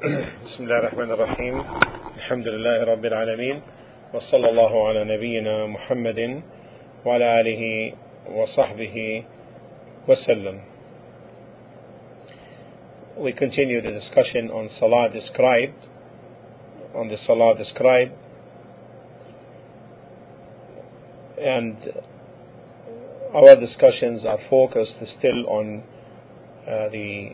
بسم الله الرحمن الرحيم. الحمد لله رب العالمين، وصلى الله على نبينا محمد وعلى آله وصحبه وسلم. We continue the discussion on Salah described, and our discussions are focused still on the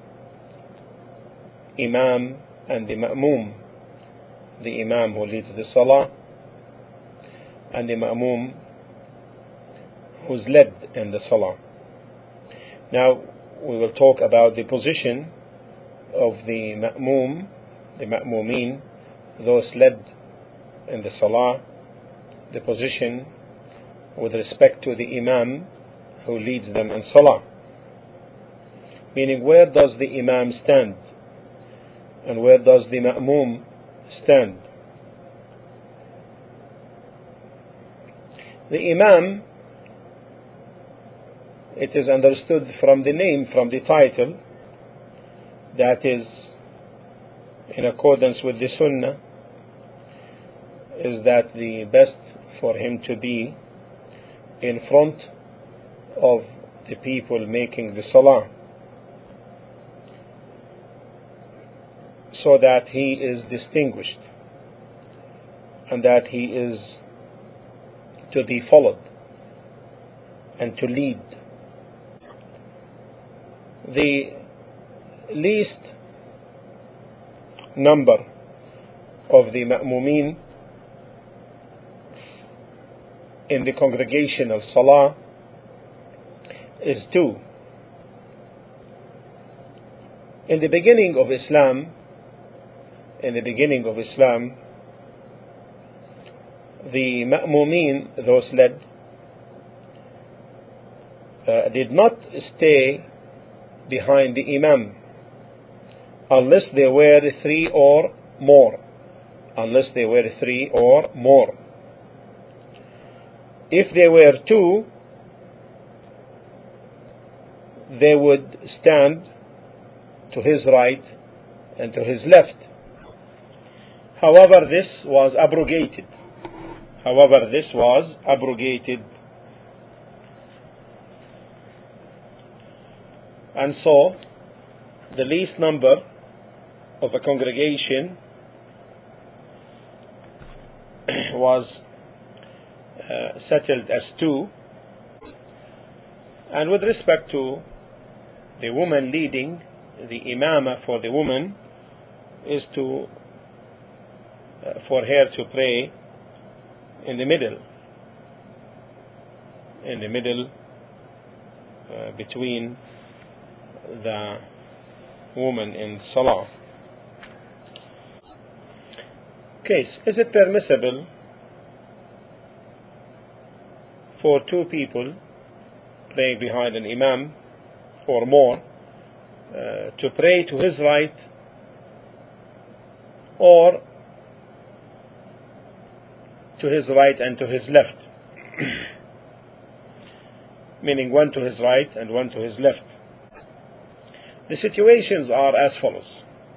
Imam and the Ma'mum, the Imam who leads the Salah and the Ma'mum who's led in the Salah. Now we will talk about the position of the Ma'mum, the Ma'mumeen, those led in the Salah, the position with respect to the Imam who leads them in Salah. Meaning, where does the Imam stand and where does the Ma'mum stand? The Imam, it is understood from the name, from the title, that is in accordance with the Sunnah, is that the best for him to be in front of the people making the Salah, so that he is distinguished and that he is to be followed and to lead. The least number of the Ma'mumeen in the congregational Salah is 2. In the beginning of Islam, the Ma'mumeen, those led, did not stay behind the Imam unless they were 3 or more. If they were 2, they would stand to his right and to his left. However, this was abrogated. And so, the least number of a congregation was settled as 2. And with respect to the woman leading, the imama for the woman is for her to pray in the middle between the woman in Salah. Case, is it permissible for 2 people praying behind an Imam or more to pray to his right or to his right and to his left? Meaning one to his right and one to his left. The situations are as follows.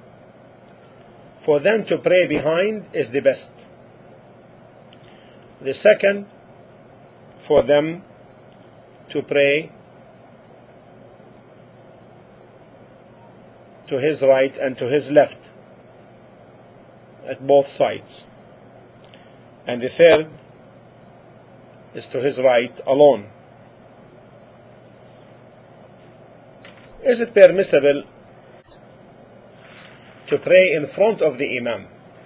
For them to pray behind is the best. The second, for them to pray to his right and to his left at both sides. And the third is to his right alone. Is it permissible to pray in front of the Imam?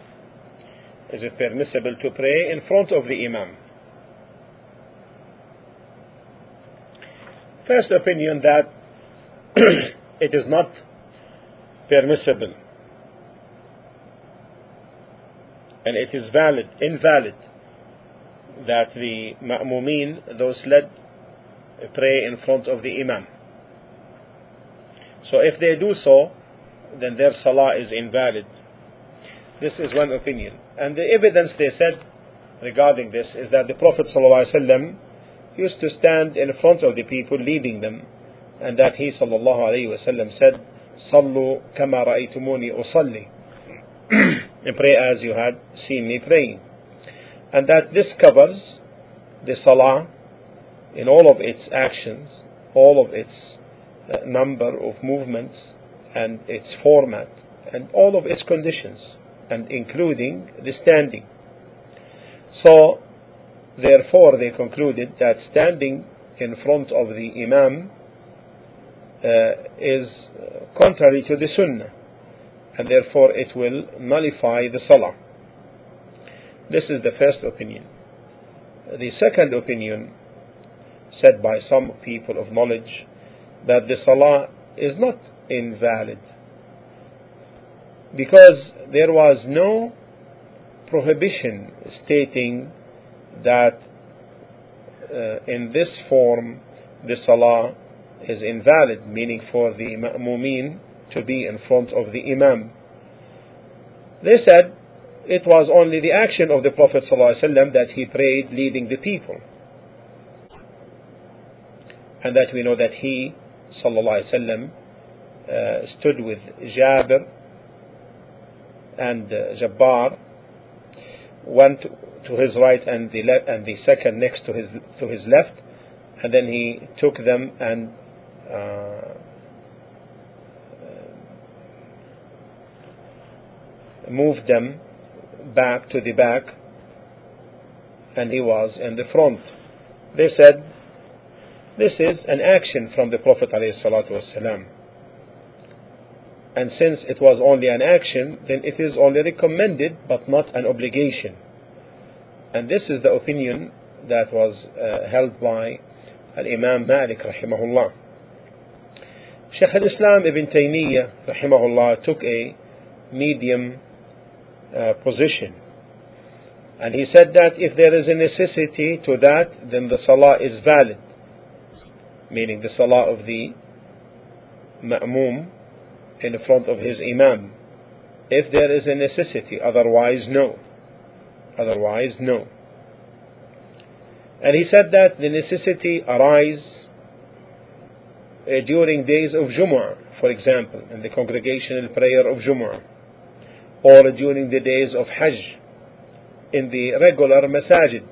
First opinion, that it is not permissible, and it is invalid that the Ma'mumeen, those led, pray in front of the Imam. So if they do so, then their Salah is invalid. This is one opinion. And the evidence they said regarding this is that the Prophet ﷺ used to stand in front of the people leading them, and that he ﷺ said, "Sallu kama ra'aytumuni usalli." pray as you had seen me praying. And that this covers the salah in all of its actions, all of its number of movements, and its format, and all of its conditions, and including the standing. So, therefore, they concluded that standing in front of the Imam is contrary to the Sunnah, and therefore it will nullify the Salah. This is the first opinion. The second opinion, said by some people of knowledge, that the Salah is not invalid, because there was no prohibition stating that in this form the Salah is invalid, meaning for the ma'mumin to be in front of the Imam. They said it was only the action of the Prophet ﷺ that he prayed leading the people, and that we know that he ﷺ stood with Jabir and Jabbar, one to his right and the left, and the second next to his left, and then he took them and moved them back to the back, and he was in the front. They said this is an action from the Prophet ﷺ, and since it was only an action, then it is only recommended but not an obligation. And this is the opinion that was held by Imam Malik rahimahullah. Shaykh al-Islam Ibn Taymiyyah rahimahullah took a medium position, and he said that if there is a necessity to that, then the salah is valid, meaning the salah of the ma'mum in front of his imam, if there is a necessity. Otherwise no. And he said that the necessity arises during days of Jumu'ah, for example, in the congregational prayer of Jumu'ah, or during the days of Hajj in the regular masajid.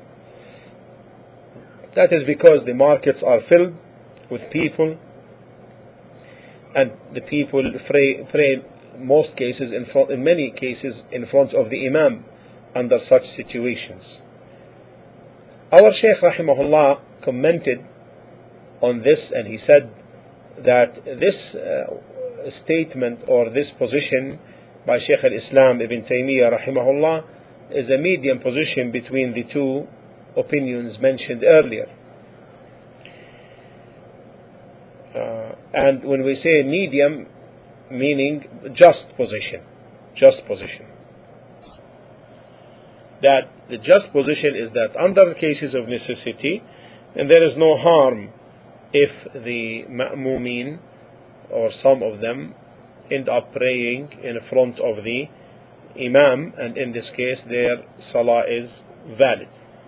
That is because the markets are filled with people, and the people pray most cases in many cases in front of the Imam under such situations. Our Shaykh rahimahullah commented on this, and he said that this statement or this position by Shaykh al-Islam Ibn Taymiyyah rahimahullah is a medium position between the two opinions mentioned earlier. And when we say medium, meaning just position. That the just position is that under cases of necessity, and there is no harm if the ma'mumin or some of them end up praying in front of the imam, and in this case their salah is valid.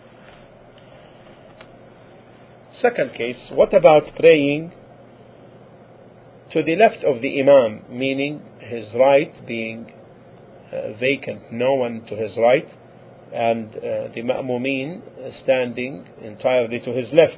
Second case, what about praying to the left of the imam, meaning his right being vacant, no one to his right, and the ma'mumin standing entirely to his left?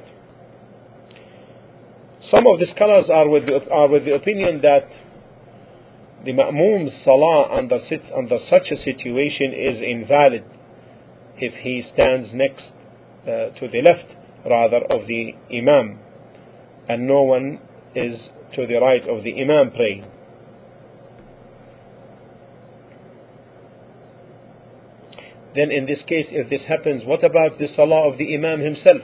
Some of the scholars are with the opinion that the ma'mum's salah under such a situation is invalid if he stands next to the left rather of the imam, and no one is to the right of the imam praying. Then in this case, if this happens, what about the salah of the imam himself?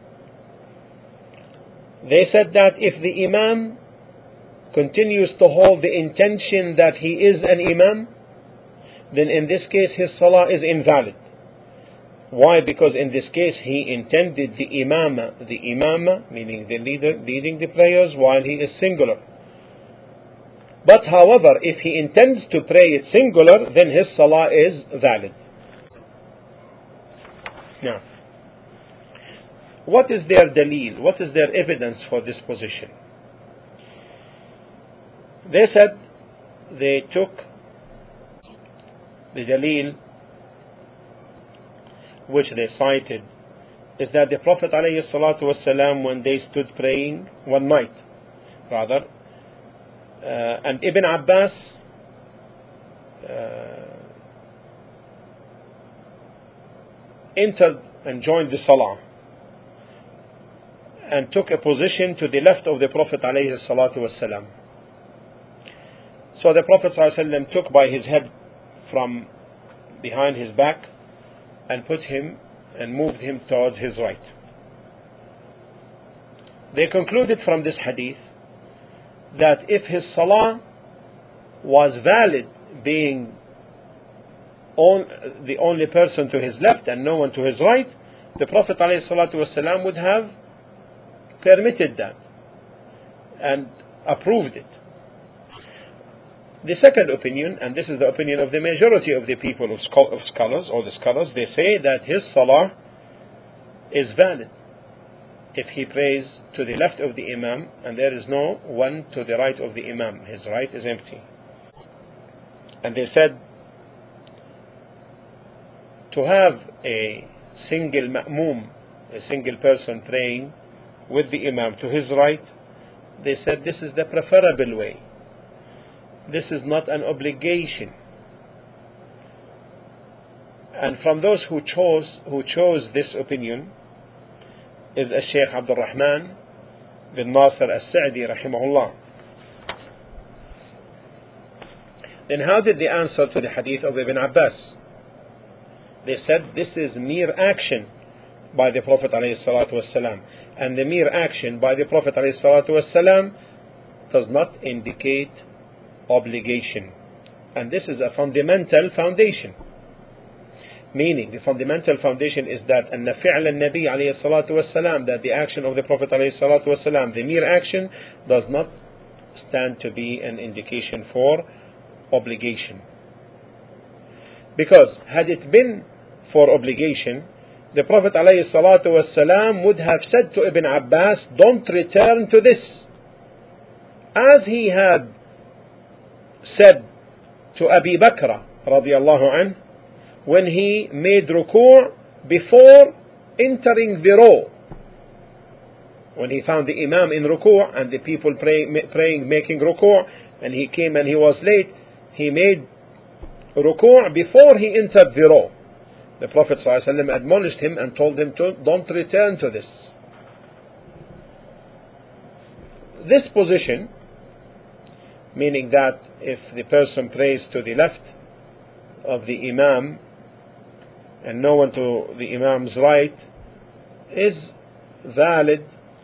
They said that if the imam continues to hold the intention that he is an imam, then in this case his salah is invalid. Why? Because in this case he intended the imama, meaning the leader leading the prayers while he is singular. But however, if he intends to pray it singular, then his salah is valid. Now, what is their dalil? What is their evidence for this position? They said they took The dalil which they cited is that the Prophet ﷺ, when they stood praying one night, and Ibn Abbas entered and joined the Salah and took a position to the left of the Prophet ﷺ. So the Prophet ﷺ took by his head from behind his back and put him and moved him towards his right. They concluded from this hadith that if his salah was valid, being the only person to his left and no one to his right, the Prophet ﷺ would have permitted that and approved it. The second opinion, and this is the opinion of the majority of the people of scholars, or the scholars, they say that his salah is valid if he prays to the left of the imam and there is no one to the right of the imam. His right is empty. And they said to have a single ma'moom, a single person praying with the imam to his right, they said this is the preferable way. This is not an obligation. And from those who chose this opinion is Shaykh Abdul Rahman bin Nasir al-Sa'di rahimahullah. Then how did they answer to the hadith of Ibn Abbas? They said this is mere action by the Prophet ﷺ, and the mere action by the Prophet ﷺ does not indicate obligation. And this is a fundamental foundation. Meaning, the fundamental foundation is that أن فعل النبي عليه الصلاة والسلام, that the action of the Prophet عليه الصلاة والسلام, the mere action, does not stand to be an indication for obligation. Because had it been for obligation, the Prophet عليه الصلاة والسلام would have said to Ibn Abbas, don't return to this, as he had said to Abi Bakr radiallahu anh when he made ruku' before entering the row. When he found the imam in ruku' and the people praying, making ruku', and he came and he was late, he made ruku' before he entered the row. The Prophet ﷺ admonished him and told him to don't return to this. This position, meaning that if the person prays to the left of the imam and no one to the imam's right, is valid.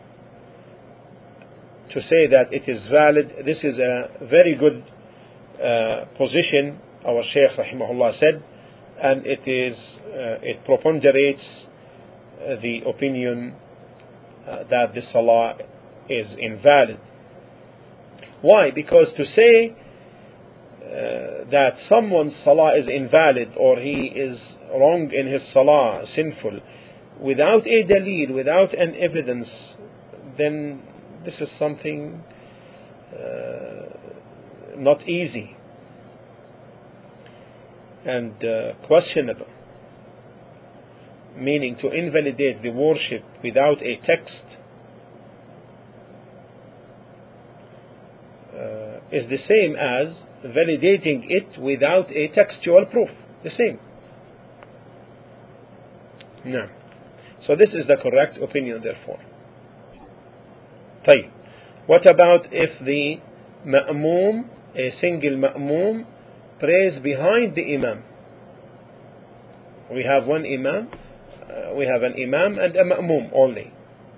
To say that it is valid, this is a very good position, our Shaykh rahimahullah said, and it preponderates the opinion that the salah is invalid. Why? Because to say that someone's salah is invalid or he is wrong in his salah, sinful, without a dalil, without an evidence, then this is something not easy and questionable. Meaning, to invalidate the worship without a text is the same as validating it without a textual proof. The same. No. So this is the correct opinion, therefore. طيب. What about if the ma'moom, a single ma'moom, prays behind the imam? We have one imam, we have an imam and a ma'moom only.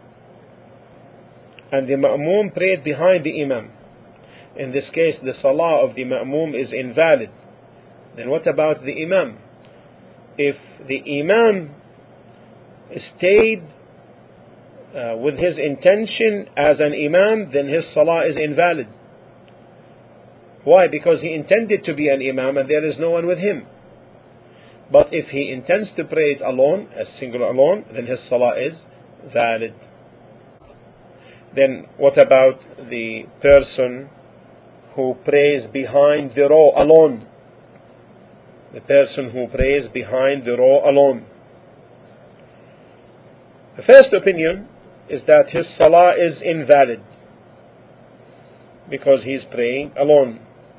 And the ma'moom prayed behind the imam. In this case, the salah of the ma'moom is invalid. Then what about the imam? If the imam stayed with his intention as an imam, then his salah is invalid. Why? Because he intended to be an imam and there is no one with him. But if he intends to pray it alone, as single alone, then his salah is valid. Then what about the person who prays behind the row alone? the person who prays behind the row alone. The first opinion is that his salah is invalid because he is praying alone.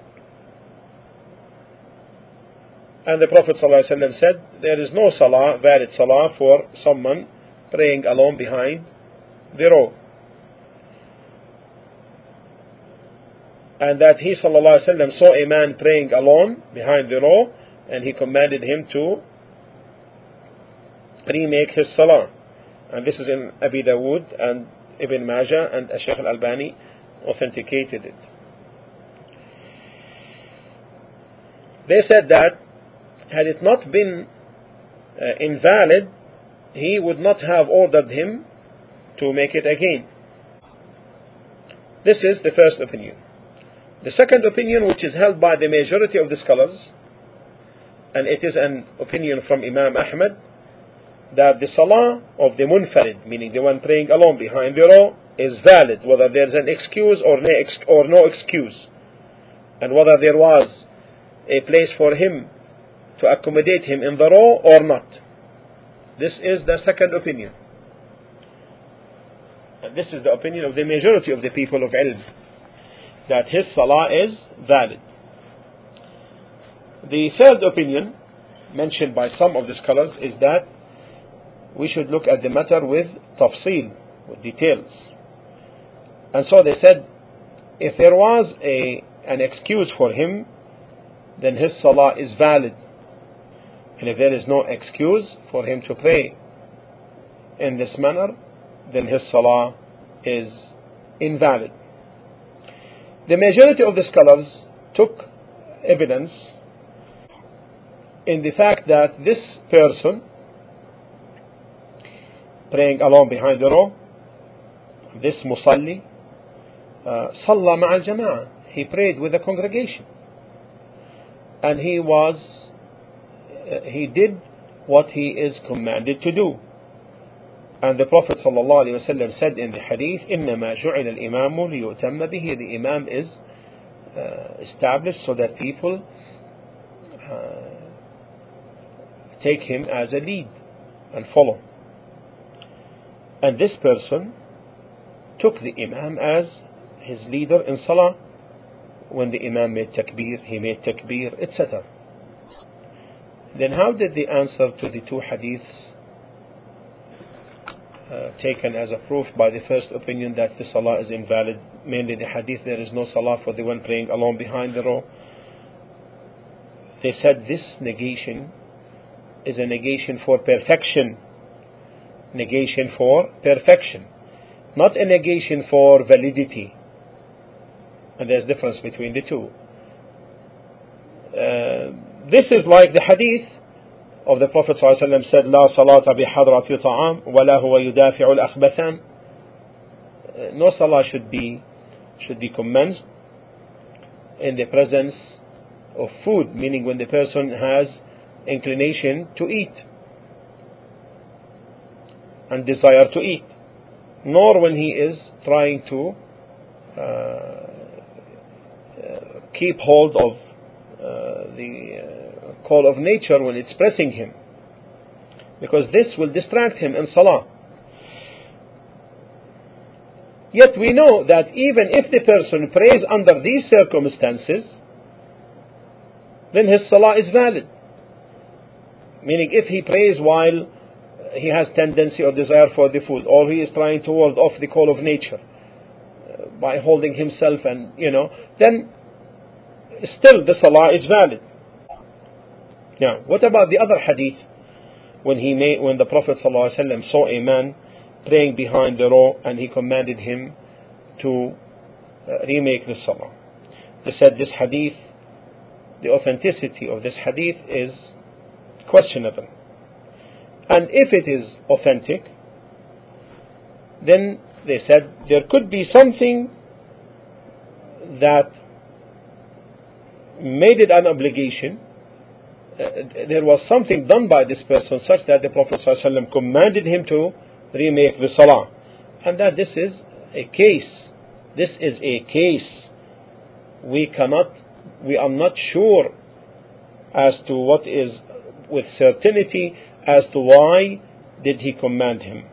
And the Prophet ﷺ said there is no salah, valid salah, for someone praying alone behind the row. And that he ﷺ saw a man praying alone behind the row, and he commanded him to remake his salah. And this is in Abi Dawood and Ibn Majah, and Shaykh al-Albani authenticated it. They said that had it not been invalid, he would not have ordered him to make it again. This is the first opinion. The second opinion, which is held by the majority of the scholars, and it is an opinion from Imam Ahmad, that the salah of the munfarid, meaning the one praying alone behind the row, is valid, whether there is an excuse or no excuse, and whether there was a place for him to accommodate him in the row or not. This is the second opinion. And this is the opinion of the majority of the people of ilm, that his salah is valid. The third opinion, mentioned by some of the scholars, is that we should look at the matter with tafsil, with details. And so they said, if there was an excuse for him, then his salah is valid. And if there is no excuse for him to pray in this manner, then his salah is invalid. The majority of the scholars took evidence in the fact that this person praying alone behind the row, this musalli, salla ma'a al-jama'ah, he prayed with the congregation, and he did what he is commanded to do. And the Prophet ﷺ said in the hadith, إِنَّمَا جُعِلَ الْإِمَامُ لِيُؤْتَمَّ بِهِ. The Imam is established so that people take him as a lead and follow. And this person took the Imam as his leader in Salah. When the Imam made takbir, he made takbir, etc. Then how did the answer to the two hadiths taken as a proof by the first opinion that the salah is invalid, mainly the hadith there is no salah for the one praying alone behind the row? They said this negation is a negation for perfection. Negation for perfection, not a negation for validity. And there's a difference between the two. This is like the hadith of the Prophet ﷺ said, لا صلاة بحضرة طعام ولا هو يدافع الأخبثان. No salah should be commenced in the presence of food, meaning when the person has inclination to eat and desire to eat, nor when he is trying to keep hold of the call of nature when it's pressing him, because this will distract him in salah. Yet we know that even if the person prays under these circumstances, then his salah is valid. Meaning if he prays while he has tendency or desire for the food, or he is trying to ward off the call of nature by holding himself, and then still the salah is valid. Now, what about the other hadith when the Prophet ﷺ saw a man praying behind the row and he commanded him to remake the salah? They said this hadith, the authenticity of this hadith is questionable. And if it is authentic, then they said there could be something that made it an obligation. There was something done by this person such that the Prophet ﷺ commanded him to remake the salah, and that this is a case. This is a case. We are not sure as to what is with certainty as to why did he command him.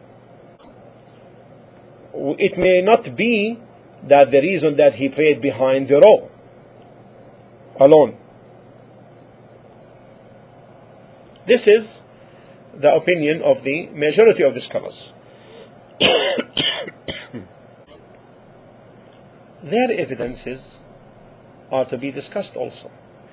It may not be that the reason that he prayed behind the row alone. This is the opinion of the majority of the scholars. Their evidences are to be discussed also.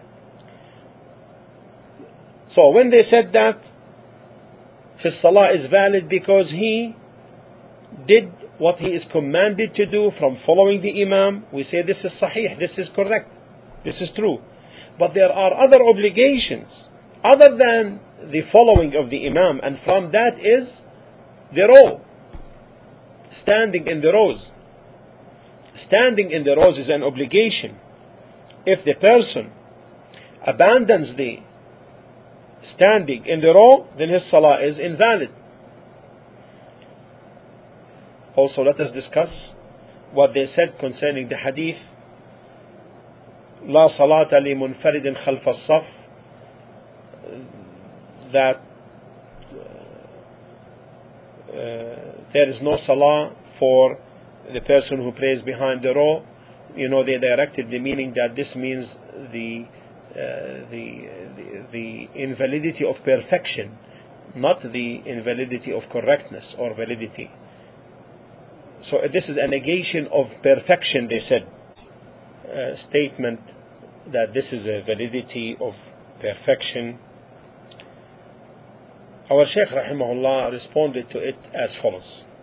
So when they said that his salah is valid because he did what he is commanded to do from following the imam, we say this is sahih, this is correct, this is true. But there are other obligations other than the following of the imam, and from that is the row, standing in the rows. Standing in the rows is an obligation. If the person abandons the standing in the row, then his salah is invalid. Also, let us discuss what they said concerning the hadith لا صلاة لمنفرد خلف الصف, that there is no salah for the person who prays behind the row. You know, they directed the meaning that this means the invalidity of perfection, not the invalidity of correctness or validity. So this is a negation of perfection, they said. A statement that this is a validity of perfection. Our Shaykh rahimahullah responded to it as follows.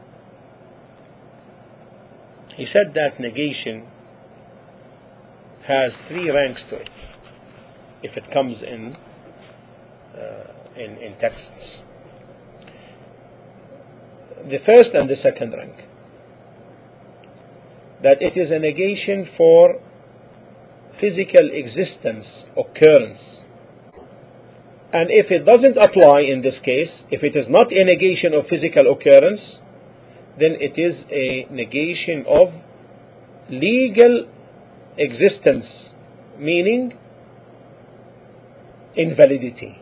He said that negation has 3 ranks to it if it comes in texts. The first and the second rank, that it is a negation for physical existence, occurrence. And if it doesn't apply in this case, if it is not a negation of physical occurrence, then it is a negation of legal existence, meaning invalidity.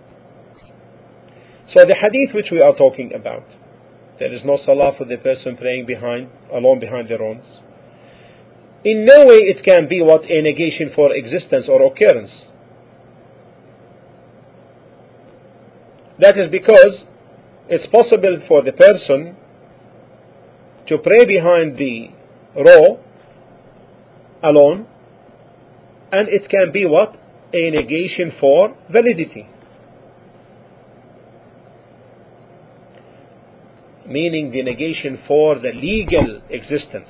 So the hadith which we are talking about, there is no salah for the person praying alone behind the rows. In no way it can be what a negation for existence or occurrence. That is because it's possible for the person to pray behind the row alone, and it can be what? A negation for validity. Meaning the negation for the legal existence.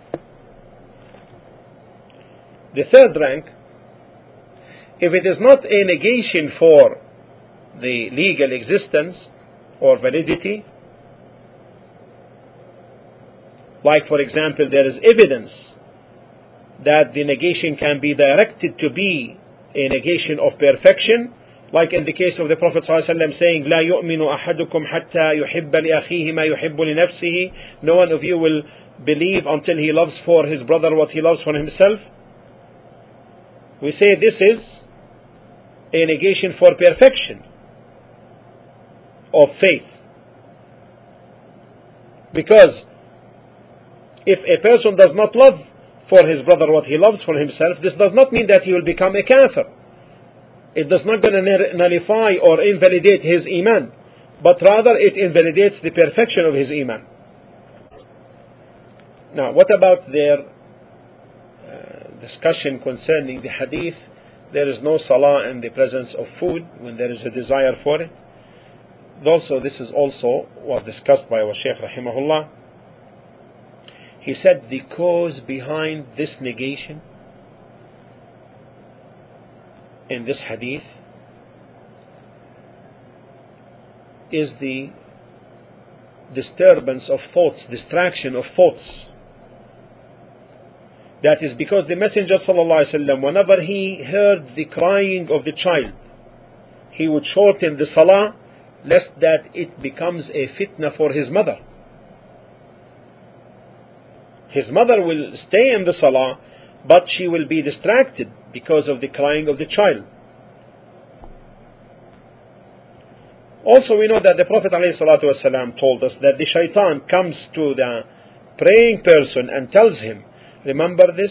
The third rank, if it is not a negation for the legal existence or validity, like for example there is evidence that the negation can be directed to be a negation of perfection, like in the case of the Prophet ﷺ saying لا يؤمن أحدكم حتى يحب لأخيه ما يحب لنفسه, no one of you will believe until he loves for his brother what he loves for himself. We say this is a negation for perfection of faith, because if a person does not love for his brother what he loves for himself, this does not mean that he will become a kafir. It does not going to nullify or invalidate his iman, but rather it invalidates the perfection of his iman. Now, what about their discussion concerning the hadith, there is no salah in the presence of food when there is a desire for it? Also, this is also was discussed by our Shaykh rahimahullah. He said the cause behind this negation in this hadith is the disturbance of thoughts, distraction of thoughts. That is because the Messenger ﷺ, whenever he heard the crying of the child, he would shorten the salah lest that it becomes a fitna for his mother. His mother will stay in the salah, but she will be distracted because of the crying of the child. Also, we know that the Prophet ﷺ told us that the shaitan comes to the praying person and tells him, remember this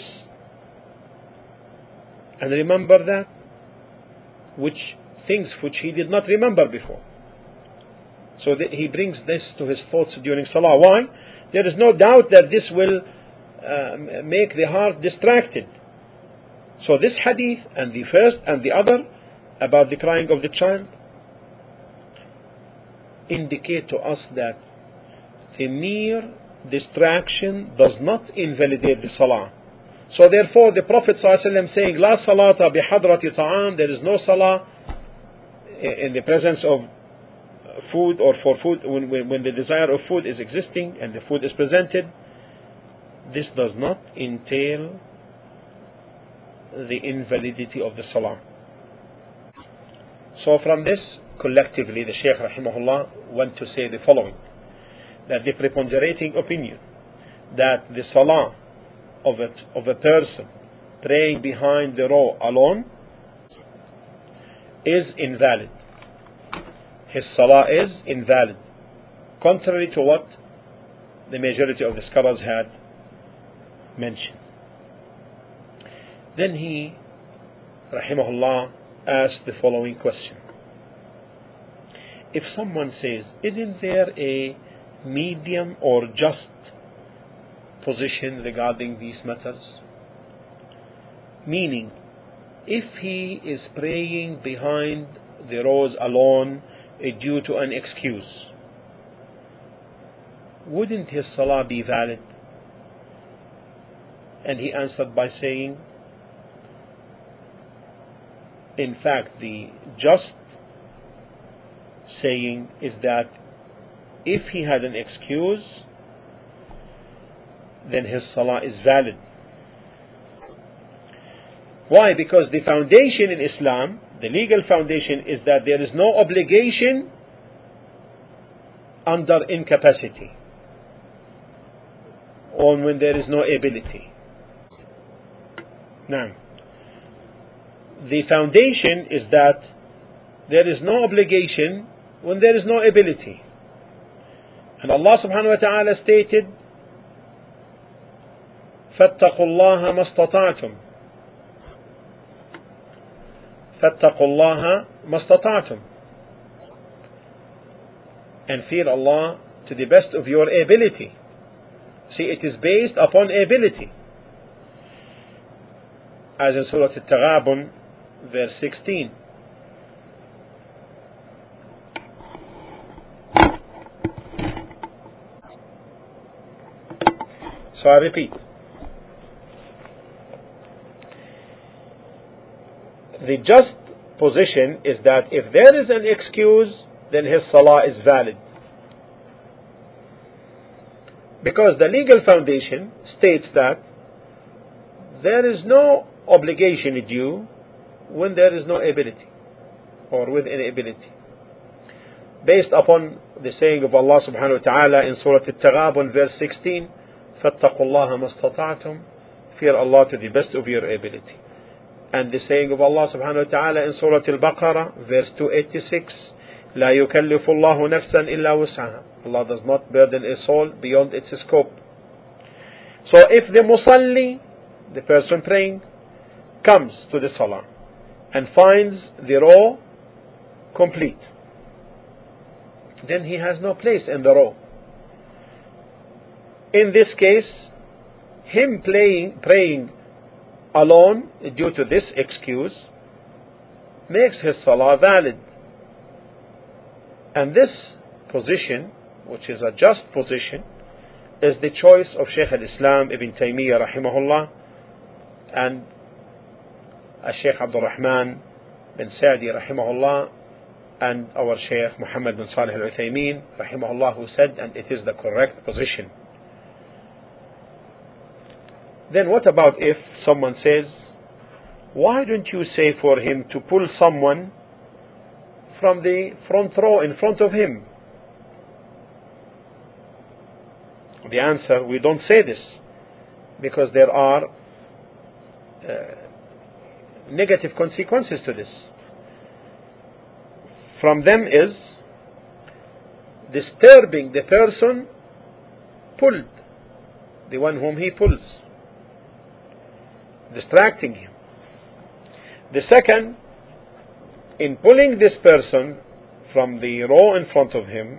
and remember that, things which he did not remember before. So that he brings this to his thoughts during Salah. Why? There is no doubt that this will make the heart distracted. So this hadith and the first and the other about the crying of the child indicate to us that the mere distraction does not invalidate the Salah. So therefore the Prophet ﷺ saying, La salata bihadrati ta'am, there is no Salah in the presence of food or for food, when the desire of food is existing and the food is presented, this does not entail the invalidity of the Salah. So from this, collectively, the Shaykh rahimahullah went to say the following, that the preponderating opinion that the Salah of a person praying behind the row alone is invalid. His Salah is invalid, contrary to what the majority of the scholars had mentioned. Then he, rahimahullah, asked the following question. If someone says, isn't there a medium or just position regarding these matters? Meaning, if he is praying behind the rows alone due to an excuse, wouldn't his Salah be valid? And he answered by saying, in fact, the just saying is that if he had an excuse, then his Salah is valid. Why? Because the foundation in Islam, the legal foundation, is that there is no obligation under incapacity or when there is no ability. Now, the foundation is that there is no obligation when there is no ability. And Allah subhanahu wa ta'ala stated, فَاتَّقُوا اللَّهَ مَا اسْتَطَعْتُمْ فَاتَّقُوا اللَّهَ مَا اسْتَطَعْتُمْ, and fear Allah to the best of your ability. See, it is based upon ability. As in Surah Al-Taghabun, verse 16. So I repeat. The just position is that if there is an excuse, then his Salah is valid. Because the legal foundation states that there is no obligation due when there is no ability or with inability. Based upon the saying of Allah subhanahu wa ta'ala in Surah Al-Taghabun, verse 16, فَاتَّقُوا اللَّهَ مَا اسْتَطَعْتُمْ, fear Allah to the best of your ability. And the saying of Allah subhanahu wa ta'ala in Surah Al-Baqarah, verse 286, لا يكلف الله نفسا إلا وسعها, Allah does not burden a soul beyond its scope. So if the musalli, the person praying, comes to the salah and finds the row complete, then he has no place in the row. In this case, him praying alone due to this excuse makes his salah valid. And this position, which is a just position, is the choice of Shaykh al-Islam Ibn Taymiyyah rahimahullah and Shaykh Abdul Rahman bin Sa'di rahimahullah and our Shaykh Muhammad bin Salih al-Uthaymeen rahimahullah, who said, and it is the correct position. Then what about if someone says, why don't you say for him to pull someone from the front row in front of him? The answer, we don't say this because there are negative consequences to this. From them is disturbing the person pulled, the one whom he pulls, distracting him. The second, in pulling this person from the row in front of him,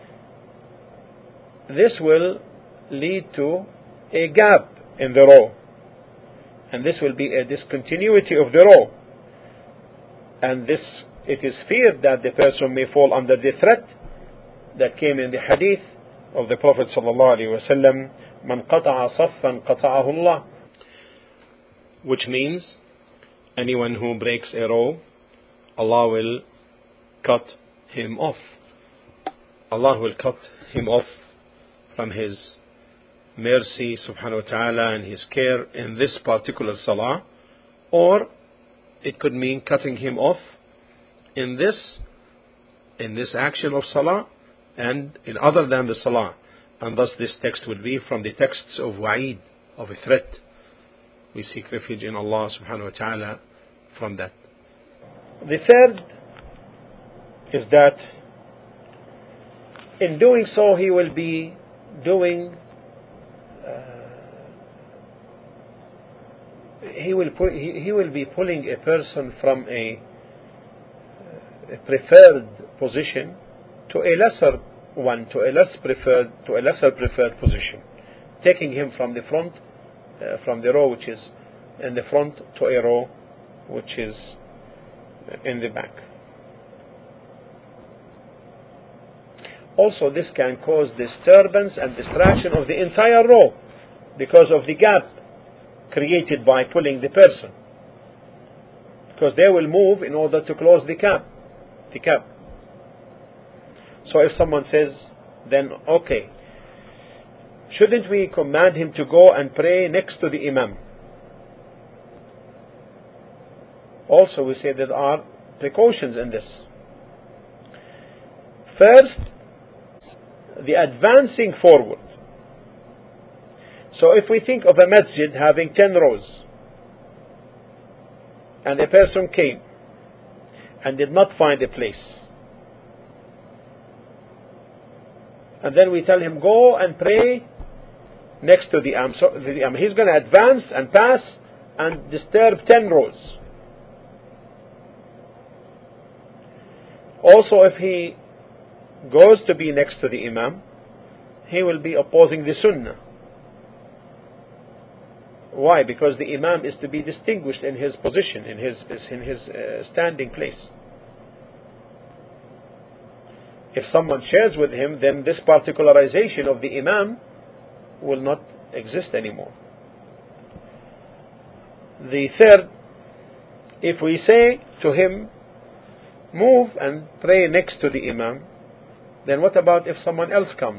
this will lead to a gap in the row, and this will be a discontinuity of the row, and this, it is feared that the person may fall under the threat that came in the hadith of the Prophet ﷺ, "Man qata'a saffan qata'ahu Allah," which means anyone who breaks a row, Allah will cut him off. Allah will cut him off from His mercy subhanahu wa ta'ala and His care in this particular salah, or it could mean cutting him off in this action of salah and in other than the salah, and thus this text will be from the texts of wa'id, of a threat. We seek refuge in Allah subhanahu wa ta'ala from that. The third is that in doing so he will be doing he will be pulling a person from a preferred position to a lesser one, to a lesser preferred position, taking him from the front, from the row which is in the front to a row which is in the back. Also, this can cause disturbance and distraction of the entire row because of the gap created by pulling the person, because they will move in order to close the gap. So if someone says, then okay, shouldn't we command him to go and pray next to the Imam? Also, we say there are precautions in this. First, the advancing forward. So if we think of a masjid having 10 rows, and a person came and did not find a place, and then we tell him, go and pray next to the Imam. So he's going to advance and pass and disturb 10 rows. Also, if he goes to be next to the Imam, he will be opposing the Sunnah. Why? Because the Imam is to be distinguished in his position, in his standing place. If someone shares with him, then this particularization of the Imam will not exist anymore. The third, if we say to him, move and pray next to the Imam, then what about if someone else comes?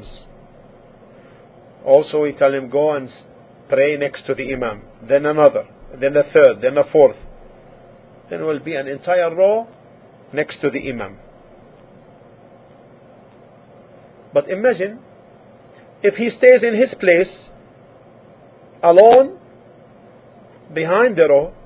Also we tell him, go and pray next to the Imam, then another, then a third, then a fourth. Then will be an entire row next to the Imam. But imagine if he stays in his place alone behind the rows,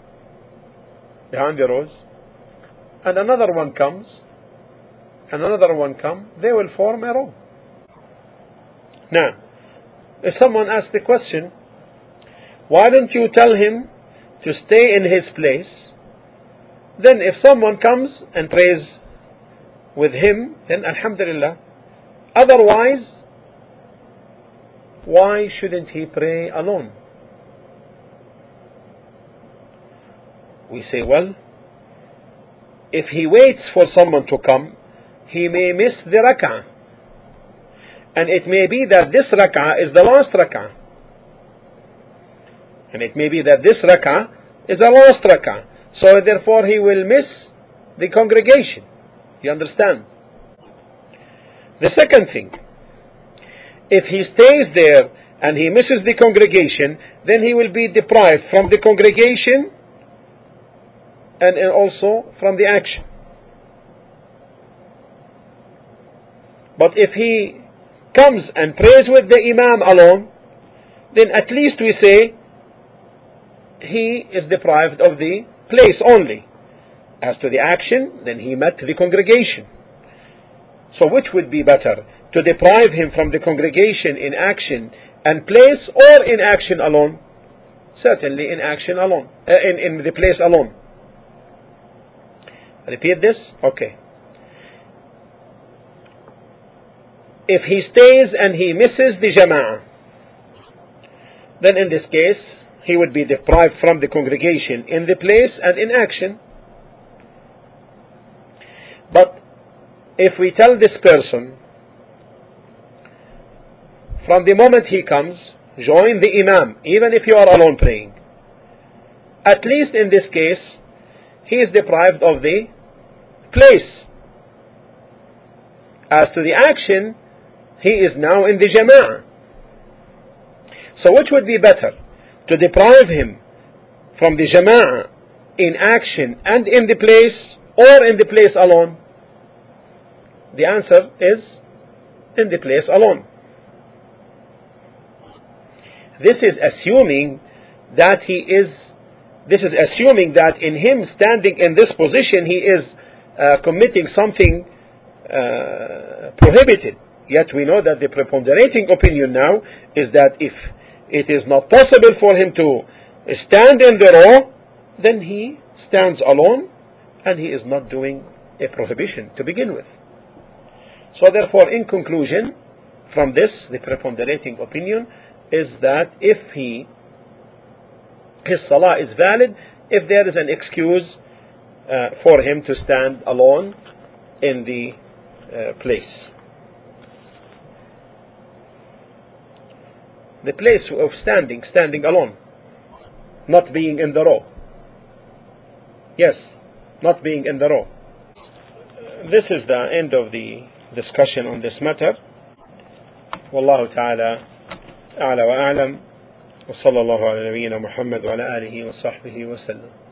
and another one comes, and another one comes, they will form a row. Now, if someone asks the question, why don't you tell him to stay in his place? Then if someone comes and prays with him, then alhamdulillah. Otherwise, why shouldn't he pray alone? We say, well, if he waits for someone to come, he may miss the rak'ah. And it may be that this rak'ah is the last rak'ah. So therefore he will miss the congregation. You understand? The second thing, if he stays there and he misses the congregation, then he will be deprived from the congregation and also from the action. But if he comes and prays with the Imam alone, then at least we say he is deprived of the place only. As to the action, then he met the congregation. So which would be better? To deprive him from the congregation in action and place, or in action alone? Certainly in action alone, in the place alone. Repeat this? Okay. If he stays and he misses the jama'ah, then in this case he would be deprived from the congregation in the place and in action. But if we tell this person, from the moment he comes, join the imam, even if you are alone praying, at least in this case he is deprived of the place. As to the action, he is now in the jama'ah. So which would be better? To deprive him from the jama'ah in action and in the place, or in the place alone? The answer is in the place alone. This is assuming that in him standing in this position he is committing something prohibited. Yet we know that the preponderating opinion now is that if it is not possible for him to stand in the row, then he stands alone and he is not doing a prohibition to begin with. So therefore, in conclusion, from this, the preponderating opinion is that if his salah is valid, if there is an excuse for him to stand alone in the place. The place of standing alone, not being in the row. Yes, not being in the row. This is the end of the discussion on this matter. Wallahu ta'ala a'la wa a'lam, wa sallallahu ala nabiyyina Muhammad wa ala alihi wa sahbihi wa sallam.